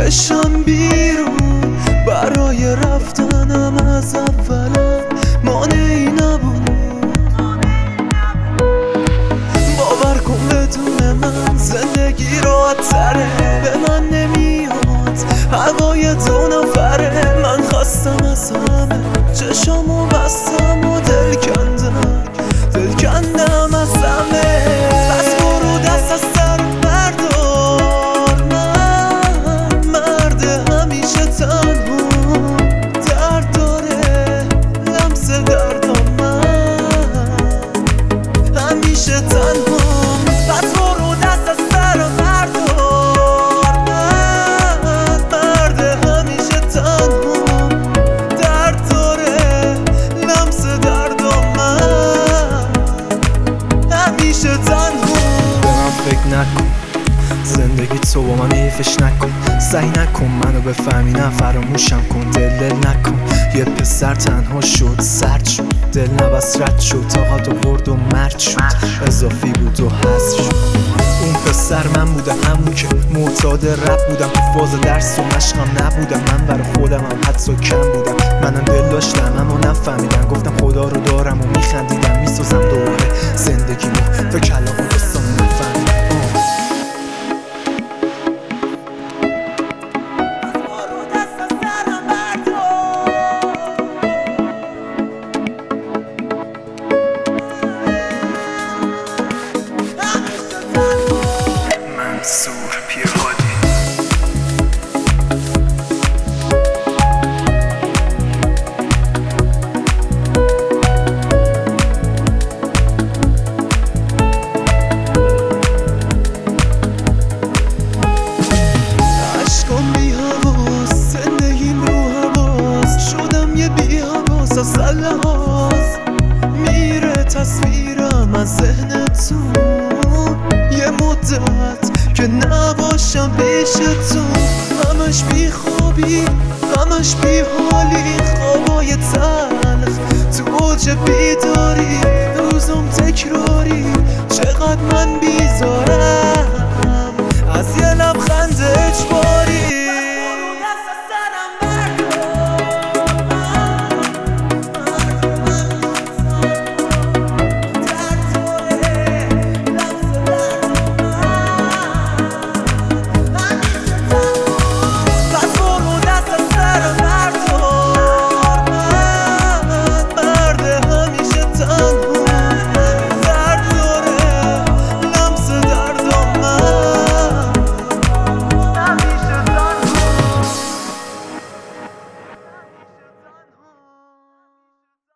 بشم بیرون. برای رفتنم از اولم مانعی نبود. باور کن بدون من زندگی راحت‌تره. به من نمیاد هوای 2 نفره. من خستم از همه، چشامو بستم و دل کندم از همه. بس برو دست از سر بردار. من مرد همیشه تنها، درد داره لمس دردم. من همیشه تنها. بس برو دست از سر بردار. من مرد همیشه تنها، درد داره لمس دردم. من همیشه تنها. به من فکر نکن، زندگی تو با من حیفش نکن. سعی نکن منو بفهمی، نه فراموشم کن. دل نکن یه پسر تنها شد، سرد شد، دل نبست رد شد. طاقت آورد و مرد شد، اضافی بود و حذف شد. اون پسر من بودم، همون که معتاد رپ بودم. تو فاز درس و مشقم نبودم، من برای خودم هم حتی کم بودم. منم دل داشتم اما نفهمیدم. گفتم خدا رو دارم و میخندیدم. میسازم دوباره زندگیمو، تو کلامو دستامو نفهمیدم. منصور پیرهادی. عشقم بی حواس، زندگیم رو حواس. شدم یه بی حواس از لحاظ. میره تصویرم از ذهنتون یه مدت که نباشم پیش تو. همش بی خوابی، همش بی حالی. خوابای تلخ تو اوج بیداری، روزم تکراری.